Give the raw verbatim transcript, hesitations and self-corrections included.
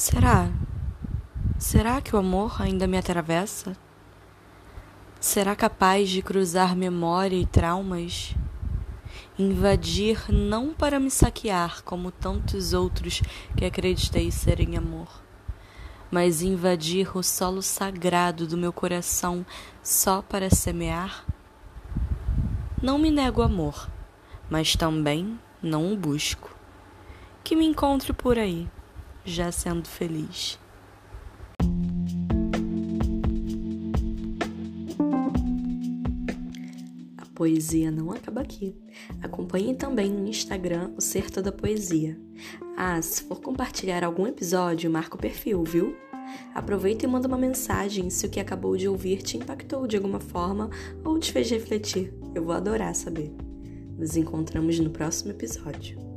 Será? Será que o amor ainda me atravessa? Será capaz de cruzar memória e traumas? Invadir não para me saquear como tantos outros que acreditei serem amor, mas invadir o solo sagrado do meu coração só para semear? Não me nego amor, mas também não o busco. Que me encontre por aí, já sendo feliz. A poesia não acaba aqui. Acompanhe também no Instagram o Certo da Poesia. Ah, se for compartilhar algum episódio, marca o perfil, viu? Aproveita e manda uma mensagem se o que acabou de ouvir te impactou de alguma forma ou te fez refletir. Eu vou adorar saber. Nos encontramos no próximo episódio.